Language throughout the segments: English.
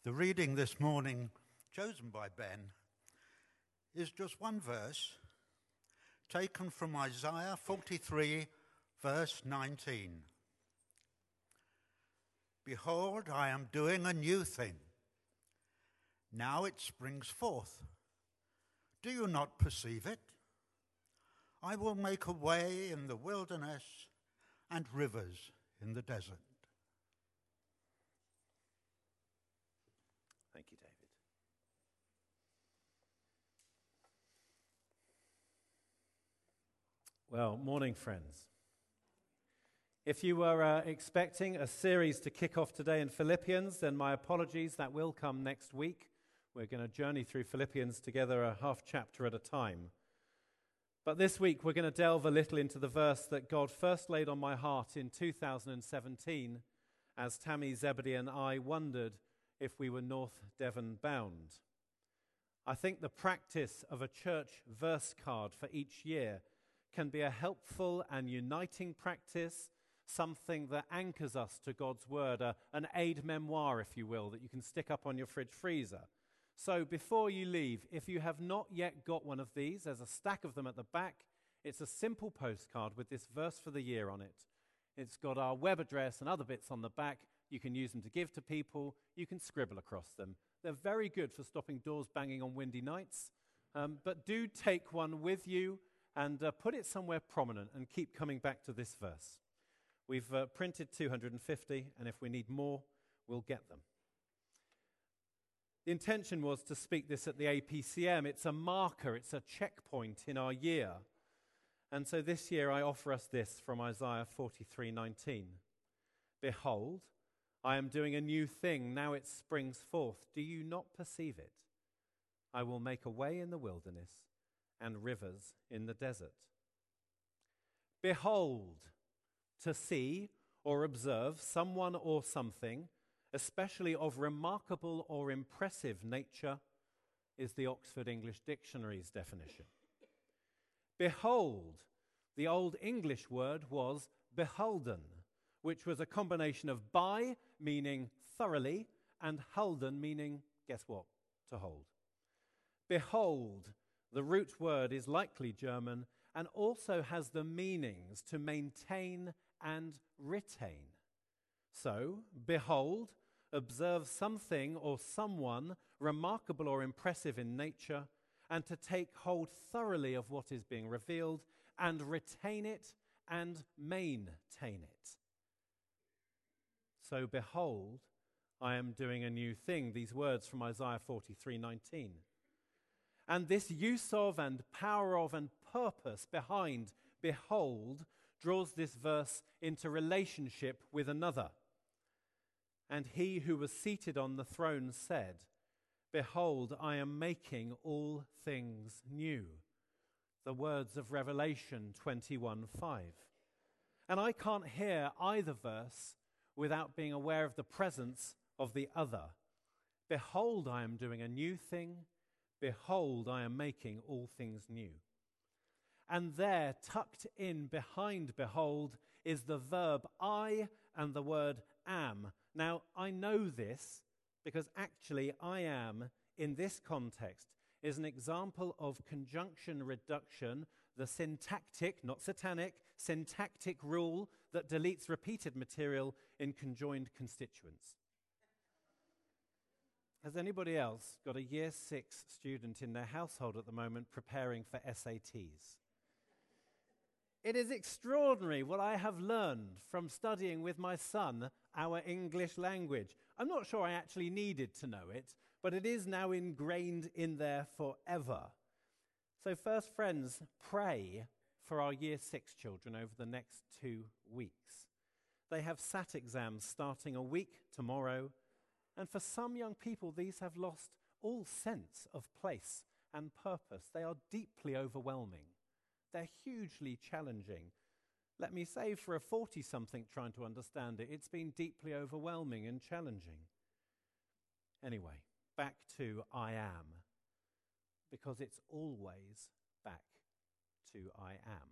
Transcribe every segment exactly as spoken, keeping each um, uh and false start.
The reading this morning, chosen by Ben, is just one verse taken from Isaiah forty-three, verse nineteen. Behold, I am doing a new thing. Now it springs forth. Do you not perceive it? I will make a way in the wilderness and rivers in the desert. Thank you, David. Well, morning, friends. If you were uh, expecting a series to kick off today in Philippians, then my apologies, that will come next week. We're going to journey through Philippians together a half chapter at a time. But this week we're going to delve a little into the verse that God first laid on my heart in two thousand seventeen as Tammy, Zebedee and I wondered if we were North Devon bound. I think the practice of a church verse card for each year can be a helpful and uniting practice, something that anchors us to God's word, a, an aid memoir, if you will, that you can stick up on your fridge freezer. So before you leave, if you have not yet got one of these, there's a stack of them at the back. It's a simple postcard with this verse for the year on it. It's got our web address and other bits on the back. You can use them to give to people. You can scribble across them. They're very good for stopping doors banging on windy nights. Um, but do take one with you and uh, put it somewhere prominent and keep coming back to this verse. We've uh, printed two hundred fifty, and if we need more, we'll get them. The intention was to speak this at the A P C M. It's a marker, it's a checkpoint in our year. And so this year I offer us this from Isaiah forty-three nineteen. Behold, I am doing a new thing, now it springs forth. Do you not perceive it? I will make a way in the wilderness and rivers in the desert. Behold, to see or observe someone or something, especially of remarkable or impressive nature, is the Oxford English Dictionary's definition. Behold, the Old English word was beholden, which was a combination of by, meaning thoroughly, and holden, meaning, guess what, to hold. Behold, the root word is likely German and also has the meanings to maintain and retain. So, behold, observe something or someone remarkable or impressive in nature, and to take hold thoroughly of what is being revealed and retain it and maintain it. So, behold, I am doing a new thing. These words from Isaiah forty-three nineteen. And this use of and power of and purpose behind behold draws this verse into relationship with another. And he who was seated on the throne said, Behold, I am making all things new. The words of Revelation twenty-one five. And I can't hear either verse without being aware of the presence of the other. Behold, I am doing a new thing. Behold, I am making all things new. And there, tucked in behind behold, is the verb I and the word am. Now, I know this because actually I am, in this context, is an example of conjunction reduction, the syntactic, not satanic, syntactic rule that deletes repeated material in conjoined constituents. Has anybody else got a year six student in their household at the moment preparing for S A Ts? It is extraordinary what I have learned from studying with my son our English language. I'm not sure I actually needed to know it, but it is now ingrained in there forever. So first, friends, pray for our year six children over the next two weeks. They have S A T exams starting a week tomorrow, and for some young people, these have lost all sense of place and purpose. They are deeply overwhelming. They're hugely challenging. Let me say, for a forty-something trying to understand it, it's been deeply overwhelming and challenging. Anyway, back to I am, because it's always back to I am.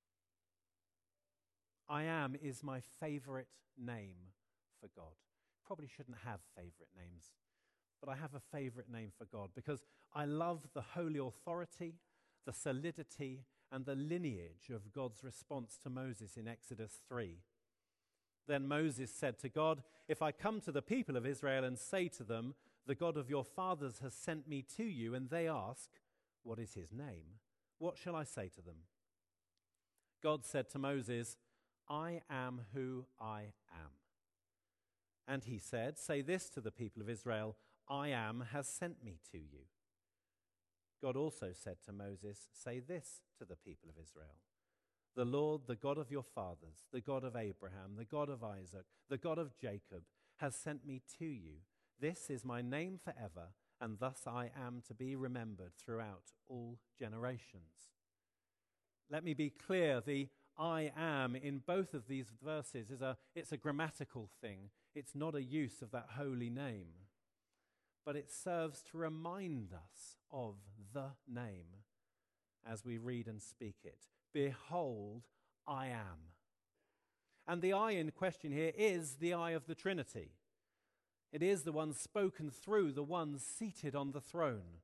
I am is my favorite name for God. Probably shouldn't have favorite names. but I have a favorite name for God because I love the holy authority, the solidity, and the lineage of God's response to Moses in Exodus three. Then Moses said to God, "If I come to the people of Israel and say to them, 'The God of your fathers has sent me to you,' and they ask, 'What is his name?' what shall I say to them?" God said to Moses, "I am who I am." And he said, "Say this to the people of Israel, 'I am has sent me to you.'" God also said to Moses, "Say this to the people of Israel, 'The Lord, the God of your fathers, the God of Abraham, the God of Isaac, the God of Jacob, has sent me to you. This is my name forever, and thus I am to be remembered throughout all generations." Let me be clear, the "I am" in both of these verses is a it's a grammatical thing. It's not a use of that holy name. But it serves to remind us of the name as we read and speak it. Behold, I am. And the I in question here is the I of the Trinity. It is the one spoken through the one seated on the throne.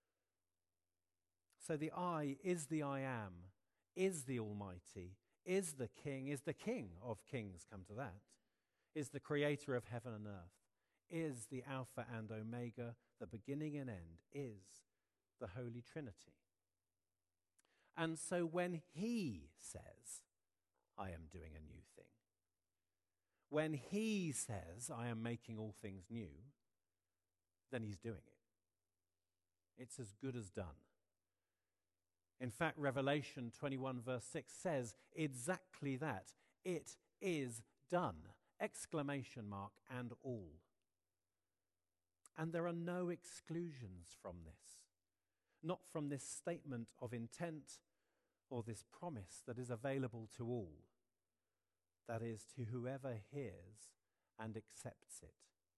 So the I is the I am, is the Almighty, is the King, is the King of kings, come to that, is the creator of heaven and earth, is the Alpha and Omega, the beginning and end, is the Holy Trinity. And so when he says, "I am doing a new thing," when he says, "I am making all things new," then he's doing it. It's as good as done. In fact, Revelation twenty-one verse six says exactly that. It is done. Exclamation mark and all. And there are no exclusions from this. Not from this statement of intent or this promise that is available to all. That is, to whoever hears and accepts it.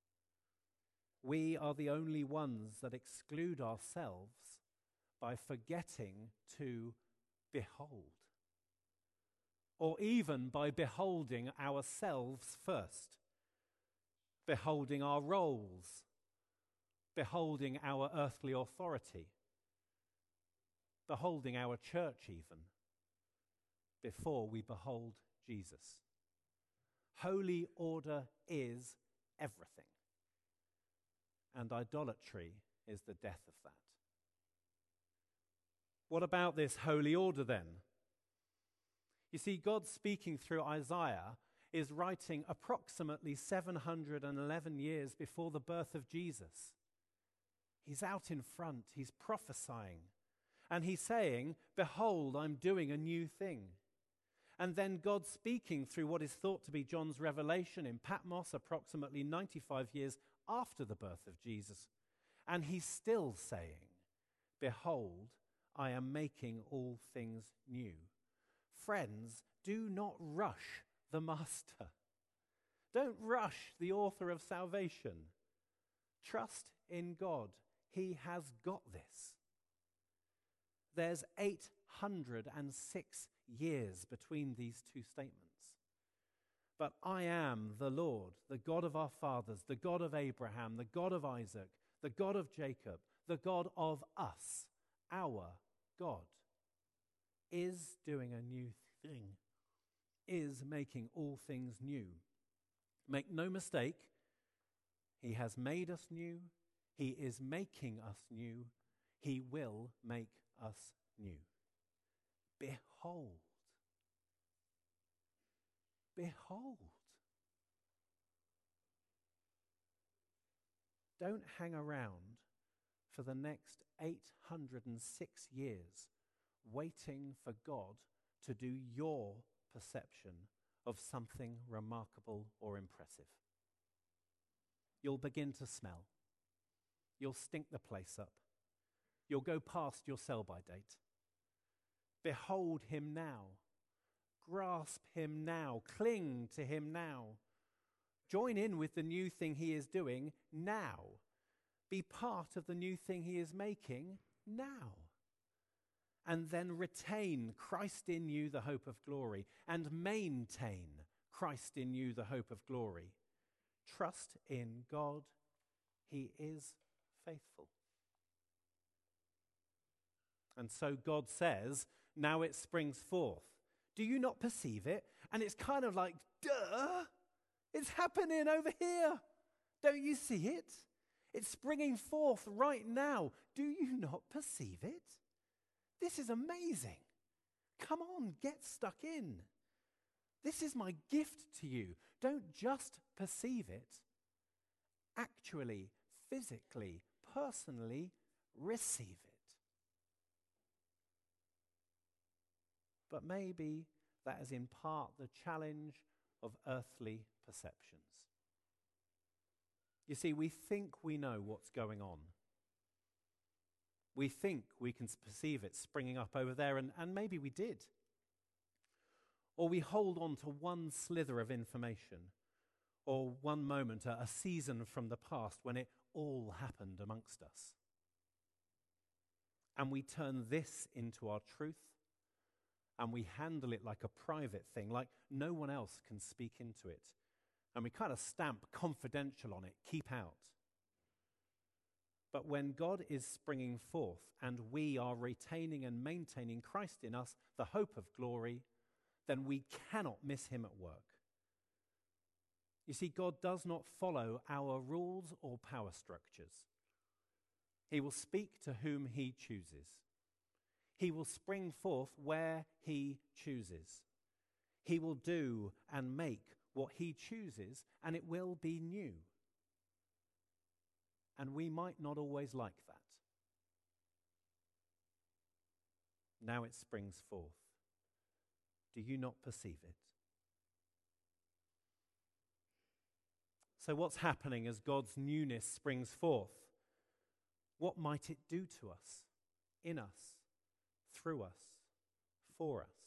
We are the only ones that exclude ourselves by forgetting to behold, or even by beholding ourselves first, beholding our roles, beholding our earthly authority, beholding our church even, before we behold Jesus. Holy order is everything, and idolatry is the death of that. What about this holy order then? You see, God speaking through Isaiah is writing approximately seven hundred eleven years before the birth of Jesus. He's out in front, he's prophesying, and he's saying, "Behold, I'm doing a new thing." And then God speaking through what is thought to be John's revelation in Patmos approximately ninety-five years after the birth of Jesus. And he's still saying, "Behold, I am making all things new." Friends, do not rush the Master. Don't rush the author of salvation. Trust in God. He has got this. There's eight hundred six years between these two statements. But I am the Lord, the God of our fathers, the God of Abraham, the God of Isaac, the God of Jacob, the God of us, our God, is doing a new thing, is making all things new. Make no mistake, he has made us new, he is making us new, he will make us new. Behold. Behold. Don't hang around for the next eight hundred six years waiting for God to do your perception of something remarkable or impressive. You'll begin to smell. You'll stink the place up. You'll go past your sell-by date. Behold him now. Grasp him now. Cling to him now. Join in with the new thing he is doing now. Be part of the new thing he is making now. And then retain Christ in you, the hope of glory, and maintain Christ in you, the hope of glory. Trust in God. He is faithful. And so God says, now it springs forth. Do you not perceive it? And it's kind of like, duh, it's happening over here. Don't you see it? It's springing forth right now. Do you not perceive it? This is amazing. Come on, get stuck in. This is my gift to you. Don't just perceive it. Actually, physically, personally, receive it. But maybe that is in part the challenge of earthly perceptions. You see, we think we know what's going on. We think we can perceive it springing up over there, and, and maybe we did. Or we hold on to one slither of information, or one moment, a, a season from the past when it all happened amongst us. And we turn this into our truth, and we handle it like a private thing, like no one else can speak into it. And we kind of stamp confidential on it, keep out. But when God is springing forth and we are retaining and maintaining Christ in us, the hope of glory, then we cannot miss him at work. You see, God does not follow our rules or power structures. He will speak to whom he chooses. He will spring forth where he chooses. He will do and make what he chooses, and it will be new. And we might not always like that. Now it springs forth. Do you not perceive it? So what's happening as God's newness springs forth? What might it do to us, in us, through us, for us?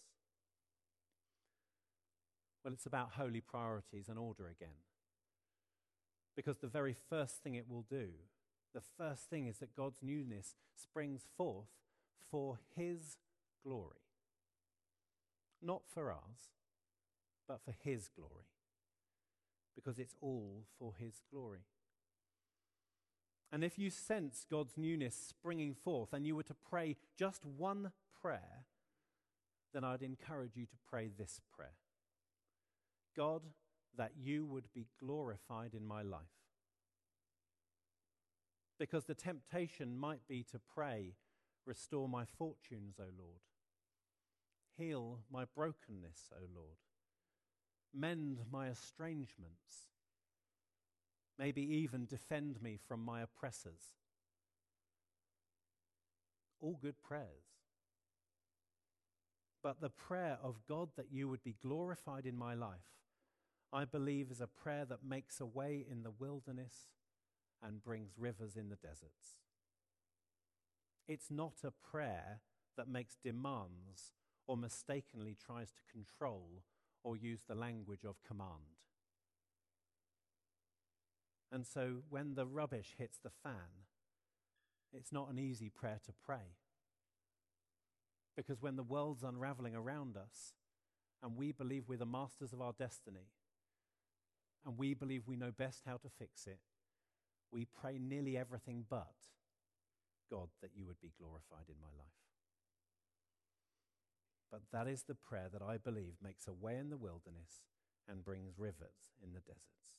Well, it's about holy priorities and order again. Because the very first thing it will do, the first thing is that God's newness springs forth for his glory. Not for ours, but for his glory. Because it's all for his glory. And if you sense God's newness springing forth and you were to pray just one prayer, then I'd encourage you to pray this prayer. God, that you would be glorified in my life. Because the temptation might be to pray, restore my fortunes, O Lord. Heal my brokenness, O Lord. Mend my estrangements. Maybe even defend me from my oppressors. All good prayers. But the prayer of God that you would be glorified in my life, I believe is a prayer that makes a way in the wilderness and brings rivers in the deserts. It's not a prayer that makes demands or mistakenly tries to control or use the language of command. And so when the rubbish hits the fan, it's not an easy prayer to pray. Because when the world's unraveling around us, and we believe we're the masters of our destiny, and we believe we know best how to fix it, we pray nearly everything but, God, that you would be glorified in my life. But that is the prayer that I believe makes a way in the wilderness and brings rivers in the deserts.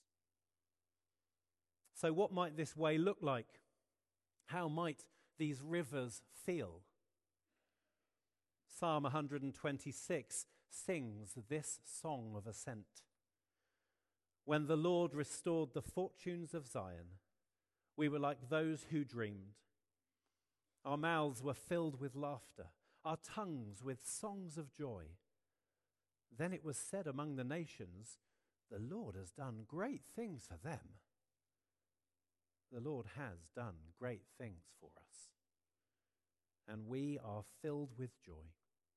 So what might this way look like? How might these rivers feel? Psalm one twenty-six sings this song of ascent. When the Lord restored the fortunes of Zion, we were like those who dreamed. Our mouths were filled with laughter, our tongues with songs of joy. Then it was said among the nations, the Lord has done great things for them. The Lord has done great things for us, and we are filled with joy.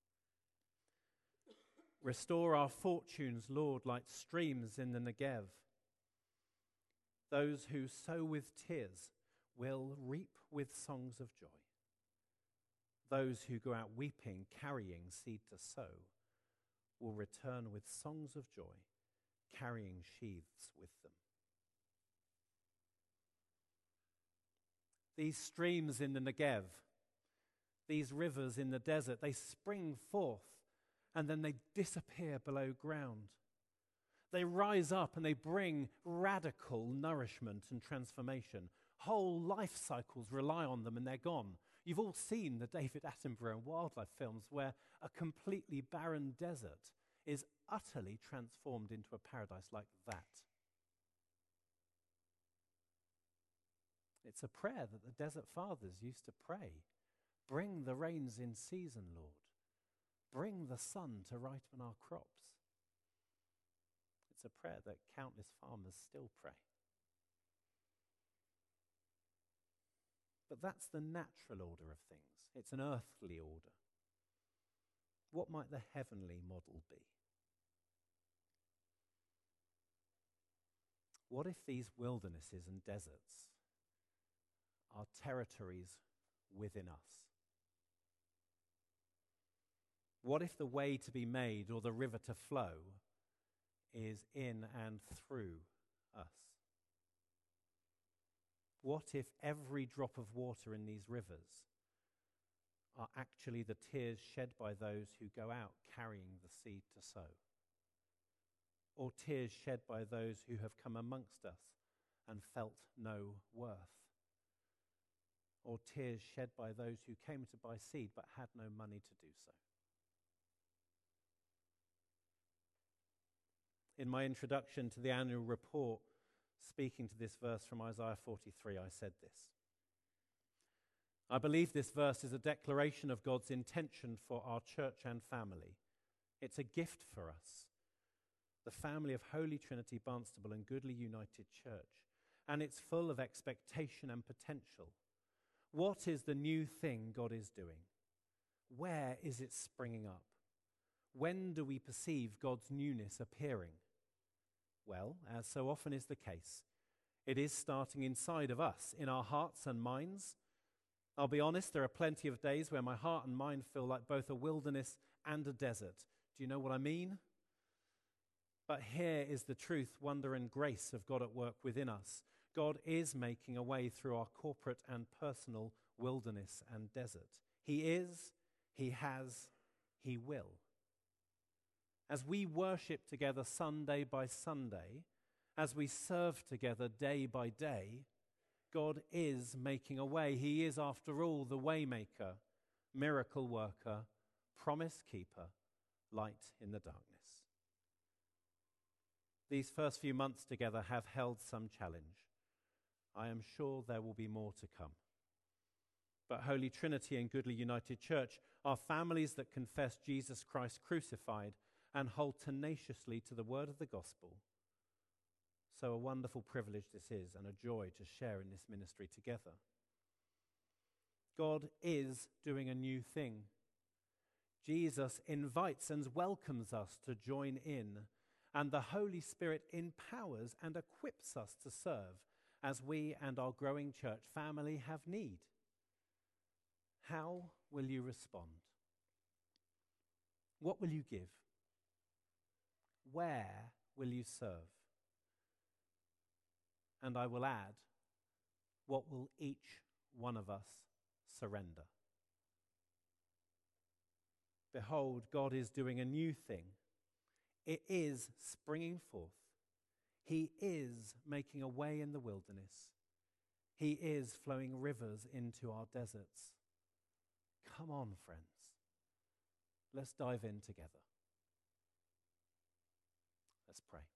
Restore our fortunes, Lord, like streams in the Negev. Those who sow with tears will reap with songs of joy. Those who go out weeping, carrying seed to sow, will return with songs of joy, carrying sheaves with them. these streams in the Negev, these rivers in the desert, they spring forth and then they disappear below ground. They rise up and they bring radical nourishment and transformation. Whole life cycles rely on them and they're gone. You've all seen the David Attenborough and wildlife films where a completely barren desert is utterly transformed into a paradise like that. It's a prayer that the desert fathers used to pray. Bring the rains in season, Lord. Bring the sun to ripen our crops. It's a prayer that countless farmers still pray. But that's the natural order of things. It's an earthly order. What might the heavenly model be? What if these wildernesses and deserts are territories within us? What if the way to be made or the river to flow is in and through us? What if every drop of water in these rivers are actually the tears shed by those who go out carrying the seed to sow? Or tears shed by those who have come amongst us and felt no worth? Or tears shed by those who came to buy seed but had no money to do so? In my introduction to the annual report, speaking to this verse from Isaiah forty-three, I said this. I believe this verse is a declaration of God's intention for our church and family. It's a gift for us, the family of Holy Trinity Barnstaple and Goodley United Church, and it's full of expectation and potential. What is the new thing God is doing? Where is it springing up? When do we perceive God's newness appearing? Well, as so often is the case, it is starting inside of us, in our hearts and minds. I'll be honest, there are plenty of days where my heart and mind feel like both a wilderness and a desert. Do you know what I mean? But here is the truth, wonder, and grace of God at work within us. God is making a way through our corporate and personal wilderness and desert. He is, He has, He will. As we worship together Sunday by Sunday, as we serve together day by day, God is making a way. He is, after all, the waymaker, miracle worker, promise keeper, light in the darkness. These first few months together have held some challenge. I am sure there will be more to come. But Holy Trinity and Goodley United Church are families that confess Jesus Christ crucified and hold tenaciously to the word of the gospel. So a wonderful privilege this is, and a joy to share in this ministry together. God is doing a new thing. Jesus invites and welcomes us to join in, and the Holy Spirit empowers and equips us to serve as we and our growing church family have need. How will you respond? What will you give? Where will you serve? And I will add, what will each one of us surrender? Behold, God is doing a new thing. It is springing forth. He is making a way in the wilderness. He is flowing rivers into our deserts. Come on, friends. Let's dive in together. Let's pray.